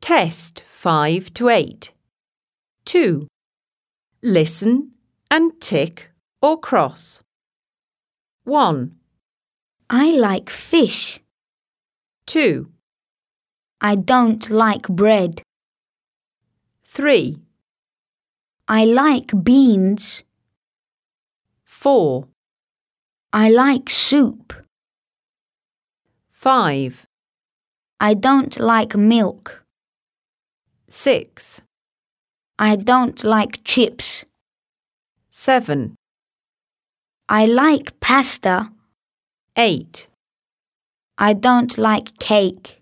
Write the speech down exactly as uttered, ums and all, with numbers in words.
Test five to eight. two. Listen and tick or cross. one. I like fish. two. I don't like bread. three. I like beans. four. I like soup. five. I don't like milk. six. I don't like chips. seven. I like pasta. eight. I don't like cake.